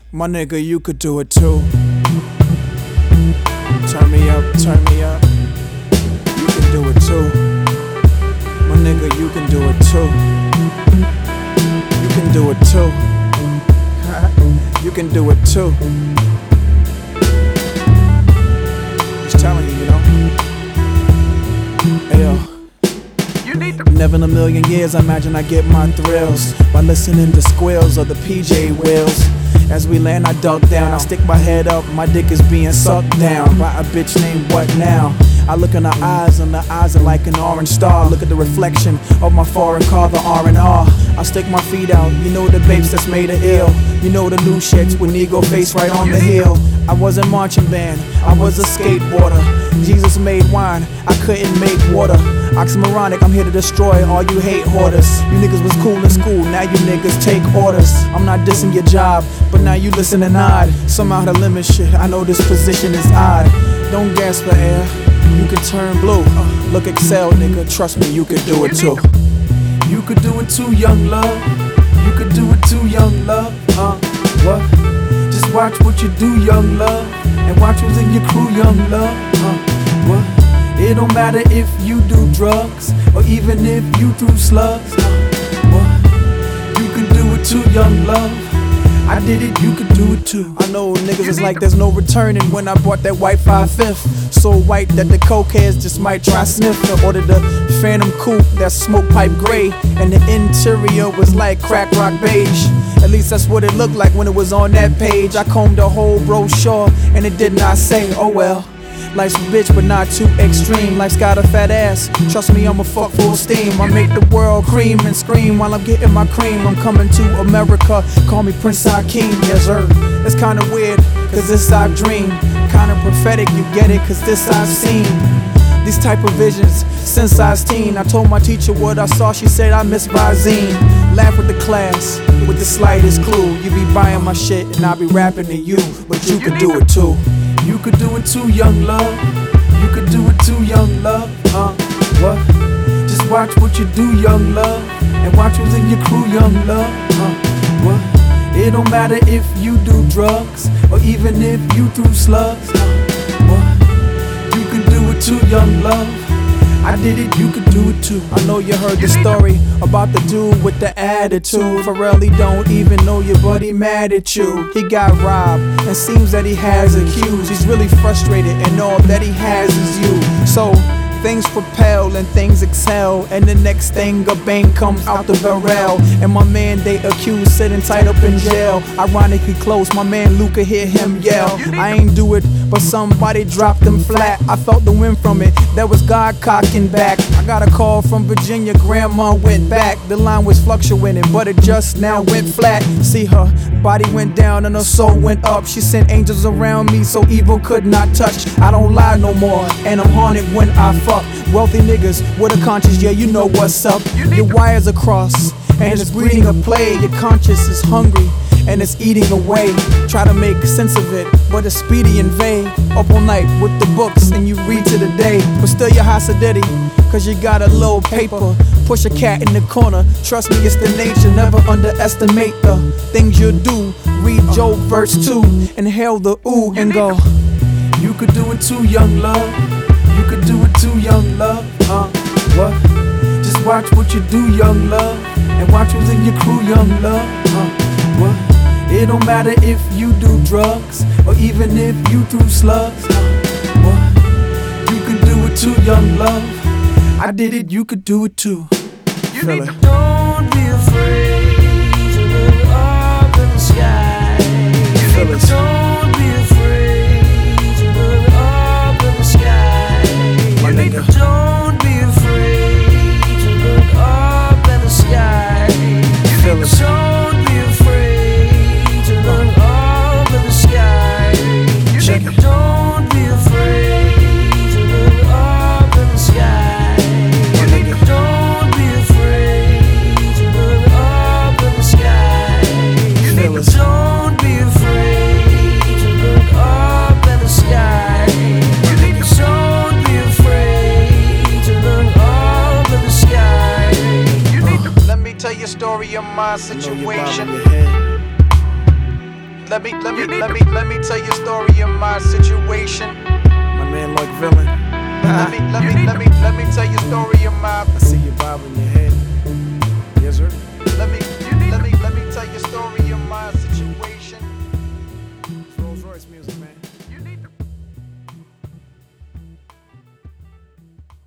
My nigga, you could do it too. Turn me up, turn me up. You can do it too. My nigga, you can do it too. You can do it too. You can do it too. Just telling you, you know. Ayo. Never in a million years I imagine I get my thrills by listening to squeals of the PJ Wheels. As we land I duck down, I stick my head up, my dick is being sucked down by a bitch named What Now. I look in her eyes and the eyes are like an orange star. Look at the reflection of my foreign car, the R&R. I stick my feet out, you know the babes that's made her ill. You know the new shits with Negro face right on the hill. I was a marching band, I was a skateboarder. Jesus made wine, I couldn't make water. Oxymoronic, I'm here to destroy all you hate hoarders. You niggas was cool in school, now you niggas take orders. I'm not dissing your job, but now you listen and nod. Somehow the limit shit, I know this position is odd. Don't gasp for air, you can turn blue. Look Excel nigga, trust me, you can do it too. You could do it too, young love. You could do it too, young love. What? Just watch what you do, young love. And watch who's in your crew, young love. What? It don't matter if you do drugs or even if you threw slugs. What? You could do it too, young love. I did it, you could do it too. I know niggas is like there's no returning when I bought that white 5/5. So white that the cokeheads just might try sniffing. Ordered the Phantom Coupe, that smoke pipe gray, and the interior was like crack rock beige. At least that's what it looked like when it was on that page. I combed the whole brochure and it did not say, oh well. Life's a bitch but not too extreme. Life's got a fat ass, trust me I'ma fuck full steam. I make the world cream and scream while I'm getting my cream. I'm coming to America, call me Prince Hakeem, yes sir. It's kinda weird, cause this I dream. Kinda prophetic, you get it, cause this I've seen. These type of visions since I was teen. I told my teacher what I saw, she said I miss Visine. Laugh with the class, with the slightest clue. You be buying my shit and I be rapping to you, but you could do it too. You could do it too, young love. You could do it too, young love. What? Just watch what you do, young love. And watch who's in your crew, young love. What? It don't matter if you do drugs or even if you threw slugs. What? You could do it too, young love. I did it, you could do it too. I know you heard the story about the dude with the attitude. Pharrell, he don't even know you, but he mad at you. He got robbed and seems that he has accused. He's really frustrated and all that he has is you. So things propel and things excel, and the next thing a bang comes out the barrel. And my man they accused sitting tight up in jail. Ironically close, my man Luca hear him yell. I ain't do it, but somebody dropped him flat. I felt the wind from it, that was God cocking back. I got a call from Virginia, grandma went back. The line was fluctuating, but it just now went flat. See, her body went down and her soul went up. She sent angels around me so evil could not touch. I don't lie no more, and I'm haunted when I fuck. Wealthy niggas with a conscience, yeah, you know what's up. Your wires are crossed, and it's breeding a plague. Your conscience is hungry, and it's eating away. Try to make sense of it, but it's speedy and vague. Up all night with the books, and you read to the day. But still you're Hasidity, cause you got a little paper. Push a cat in the corner, trust me it's the nature. Never underestimate the things you do. Read Job verse 2, inhale the ooh and go. You could do it too, young love. You could do it too, young love. What? Just watch what you do, young love. And watch who's in your crew, young love. What? It don't matter if you do drugs or even if you threw slugs. What? You could do it too, young love. I did it, you could do it too. You feel it. Don't be afraid to look up in the sky. You feel it. Don't be afraid to look up in the sky. My nigga. Don't be afraid to look up in the sky. You feel it. Don't be afraid to look up in the sky. Check it. Don't be afraid to look up in the sky. My nigga. Don't be afraid to look up in the sky. You feel it. Don't be afraid to look up in the sky. My nigga. Don't be afraid to look up in the sky. Let me tell you a story of my situation. me tell you a story of my situation. My man like villain. Let me tell you a story of my. I see you bobbing your head. Yes, sir. Let me tell you a story of my situation. Rolls Royce music.